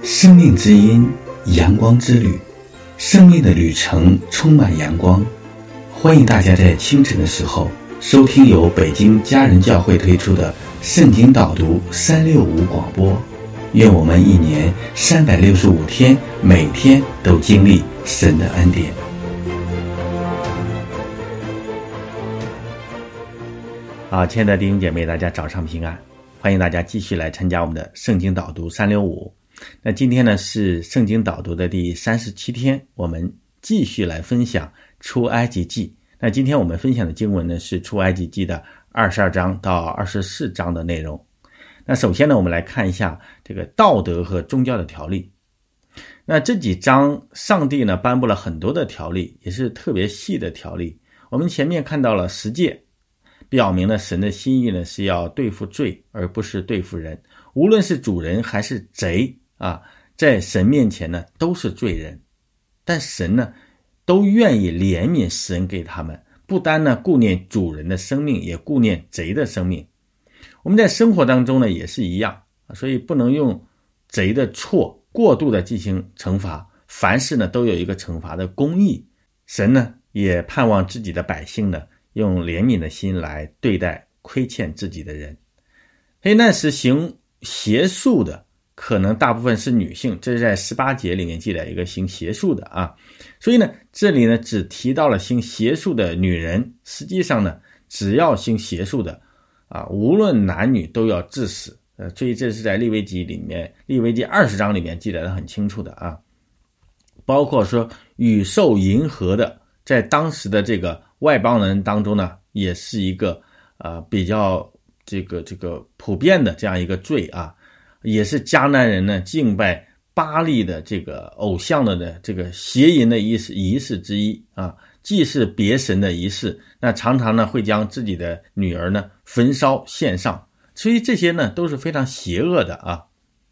生命之音，阳光之旅，生命的旅程充满阳光。欢迎大家在清晨的时候收听由北京家人教会推出的圣经导读365广播。愿我们一年365天，每天都经历神的恩典。好，亲爱的弟兄姐妹，大家早上平安，欢迎大家继续来参加我们的圣经导读365。那今天呢是圣经导读的第37天，我们继续来分享出埃及记。那今天我们分享的经文呢是出埃及记的22章到24章的内容。那首先呢，我们来看一下这个道德和宗教的条例。那这几章上帝呢颁布了很多的条例，也是特别细的条例。我们前面看到了10诫，表明了神的心意呢是要对付罪，而不是对付人。无论是主人还是贼在神面前呢都是罪人，但神呢都愿意怜悯神给他们，不单呢顾念主人的生命，也顾念贼的生命。我们在生活当中呢也是一样，所以不能用贼的错过度的进行惩罚，凡事呢都有一个惩罚的公义。神呢也盼望自己的百姓呢用怜悯的心来对待亏欠自己的人。所以那时行邪术的可能大部分是女性，这是在18节里面记载一个行邪术的所以呢这里呢只提到了行邪术的女人，实际上呢只要行邪术的无论男女都要致死。所以这是在利未记20章里面记载的很清楚的包括说与兽淫合的，在当时的这个外邦人当中呢也是一个比较这个普遍的这样一个罪也是迦南人呢敬拜巴力的这个偶像的这个邪淫的仪式之一既是别神的仪式，那常常呢会将自己的女儿呢焚烧献上，所以这些呢都是非常邪恶的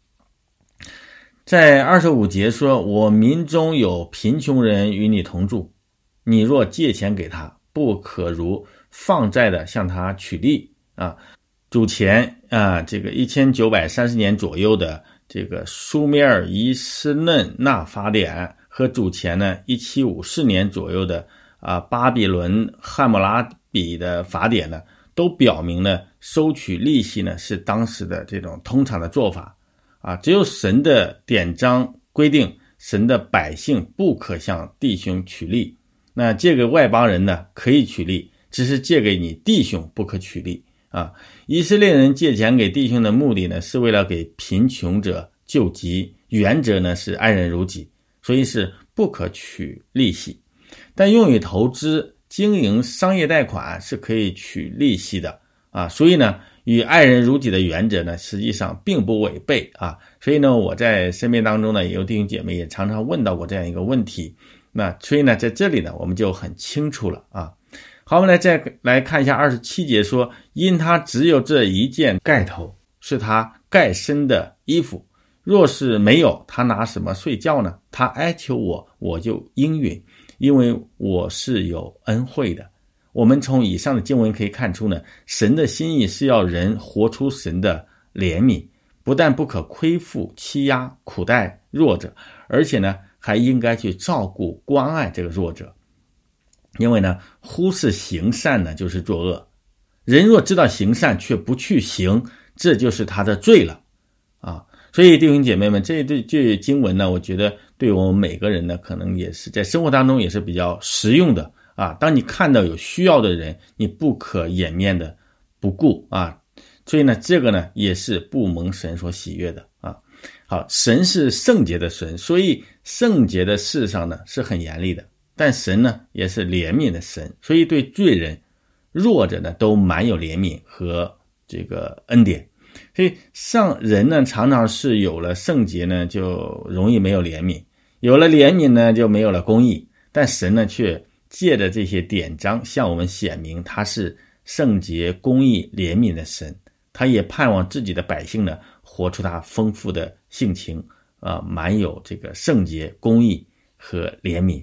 在25节说，我民中有贫穷人与你同住，你若借钱给他，不可如放债的向他取利主前这个1930年左右的这个苏美尔伊斯嫩纳法典和主前呢1754年左右的巴比伦汉谟拉比的法典呢，都表明呢收取利息呢是当时的这种通常的做法只有神的典章规定，神的百姓不可向弟兄取利。那借给外邦人呢可以取利，只是借给你弟兄不可取利以色列人借钱给弟兄的目的呢是为了给贫穷者救急，原则呢是爱人如己，所以是不可取利息。但用于投资经营商业贷款是可以取利息的所以呢与爱人如己的原则呢实际上并不违背所以呢我在身边当中呢也有弟兄姐妹也常常问到过这样一个问题，那所以呢在这里呢我们就很清楚了好，我们再来看一下27节说，因他只有这一件盖头，是他盖身的衣服，若是没有，他拿什么睡觉呢？他哀求我，我就应允，因为我是有恩惠的。我们从以上的经文可以看出呢，神的心意是要人活出神的怜悯，不但不可亏负欺压苦待弱者，而且呢还应该去照顾关爱这个弱者。因为呢忽视行善呢就是作恶，人若知道行善却不去行，这就是他的罪了所以弟兄姐妹们，这句经文呢我觉得对我们每个人呢可能也是在生活当中也是比较实用的当你看到有需要的人，你不可掩面的不顾所以呢这个呢也是不蒙神所喜悦的好，神是圣洁的神，所以圣洁的事上呢是很严厉的，但神呢也是怜悯的神，所以对罪人弱者呢都满有怜悯和这个恩典。所以人呢常常是有了圣洁呢就容易没有怜悯，有了怜悯呢就没有了公义，但神呢却借着这些典章向我们显明他是圣洁公义怜悯的神，他也盼望自己的百姓呢活出他丰富的性情满有这个圣洁公义和怜悯。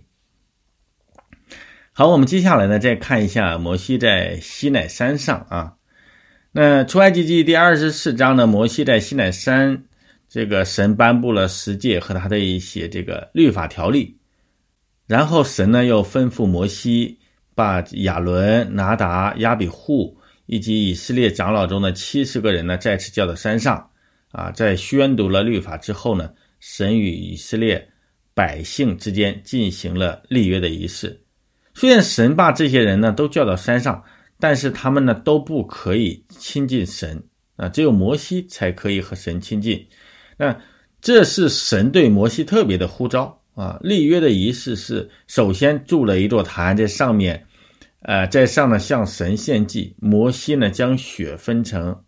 好，我们接下来呢再看一下摩西在西乃山上那出埃及记第24章呢，摩西在西乃山这个神颁布了十诫和他的一些这个律法条例，然后神呢又吩咐摩西把亚伦、拿达、亚比户以及以色列长老中的70个人呢再次叫到山上在宣读了律法之后呢，神与以色列百姓之间进行了立约的仪式。虽然神把这些人呢都叫到山上，但是他们呢都不可以亲近神只有摩西才可以和神亲近。那这是神对摩西特别的呼召立约的仪式是首先筑了一座坛，在上面在上呢向神献祭。摩西呢将血分成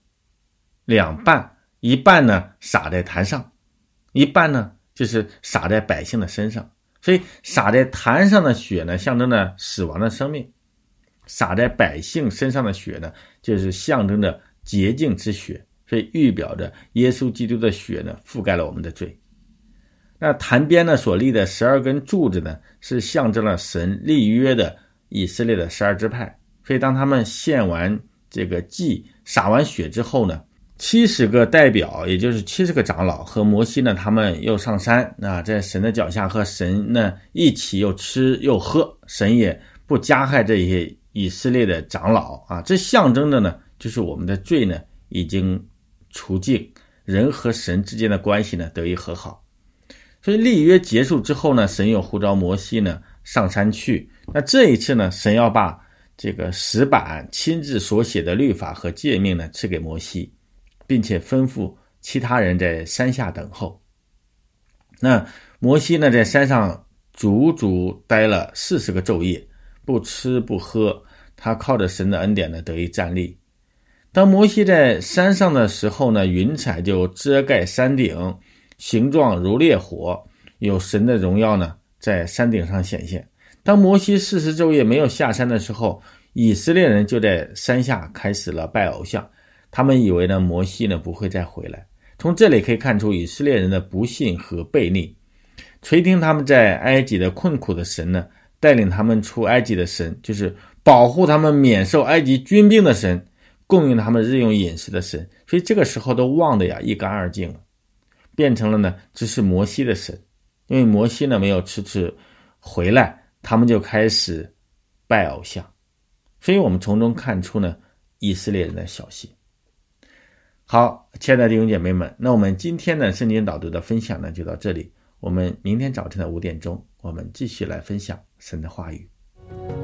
2半，一半呢洒在坛上，一半呢就是洒在百姓的身上。所以洒在坛上的血呢象征着死亡的生命，洒在百姓身上的血呢就是象征着洁净之血，所以预表着耶稣基督的血呢覆盖了我们的罪。那坛边呢所立的12根柱子呢是象征了神立约的以色列的12支派。所以当他们献完这个祭洒完血之后呢，70个代表也就是70个长老和摩西呢他们又上山在神的脚下和神呢一起又吃又喝，神也不加害这些以色列的长老这象征的呢就是我们的罪呢已经除净，人和神之间的关系呢得以和好。所以立约结束之后呢，神又呼召摩西呢上山去。那这一次呢，神要把这个石板亲自所写的律法和诫命呢赐给摩西，并且吩咐其他人在山下等候。那摩西呢在山上足足待了40个昼夜，不吃不喝，他靠着神的恩典呢得以站立。当摩西在山上的时候呢，云彩就遮盖山顶，形状如烈火，有神的荣耀呢在山顶上显现。当摩西40昼夜没有下山的时候，以色列人就在山下开始了拜偶像，他们以为呢摩西呢不会再回来。从这里可以看出以色列人的不信和悖逆。垂听他们在埃及的困苦的神呢，带领他们出埃及的神，就是保护他们免受埃及军兵的神，供应他们日用饮食的神，所以这个时候都忘得一干二净了，变成了呢只是摩西的神。因为摩西呢没有迟迟回来，他们就开始拜偶像。所以我们从中看出呢以色列人的小心。好，亲爱的弟兄姐妹们，那我们今天的圣经导读的分享呢就到这里，我们明天早晨的5点钟我们继续来分享神的话语。